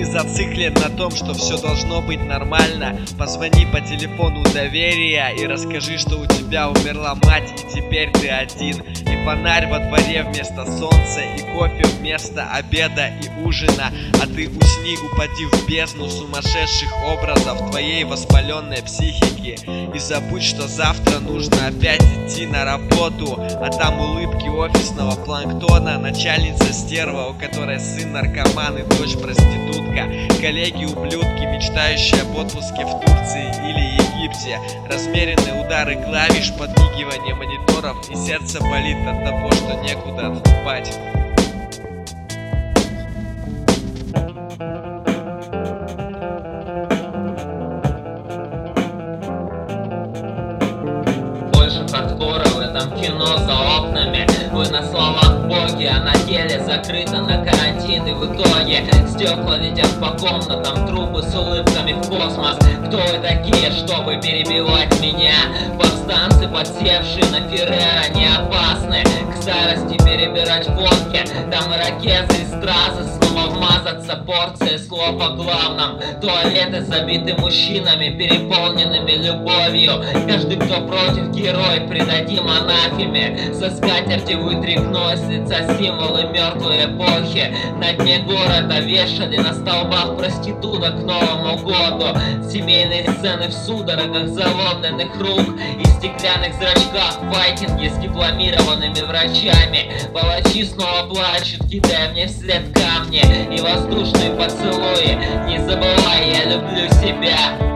зациклен на том, что все должно быть нормально, позвони по телефону доверия и расскажи, что у тебя умерла мать и теперь ты один. И фонарь во дворе вместо солнца, и кофе вместо обеда и ужина. А ты усни, упади в бездну сумасшедших образов твоей воспаленной психики. И забудь, что завтра нужно опять идти на работу, а там улыбки офисного планктона, начальница стерва, у которой сын наркоман и дочь проститутка, коллеги-ублюдки, мечтающие об отпуске в Турции или Египте, размеренные удары клавиш, подмигивание мониторов, и сердце болит от того, что некуда отступать. Больше хардкора в этом кино за окнами. Вы на словах боги, а на деле закрыто на карантин. И в итоге стекла летят по комнатам, трупы с улыбками в космос. Кто вы такие, чтобы перебивать меня? Повстанцы, подсевшие на Феррера, не опасны к старости перебирать водки. Там ирокезы и стразы, снова вмазаться порции слов о главном. Туалеты забиты мужчинами, переполненными любовью. Каждый, кто против, герой, предадим анафеме. Со скатерти вытряхнулось с лица символы мертвой эпохи. На дне города вешали на столбах проституток к Новому году. Семейные сцены в судорогах заломленных рук и стеклянных зрачках, файтинги с дипломированными врачами. Палачи снова плачут, кидая мне вслед камни и воздушные поцелуи. Не забывай, я люблю себя.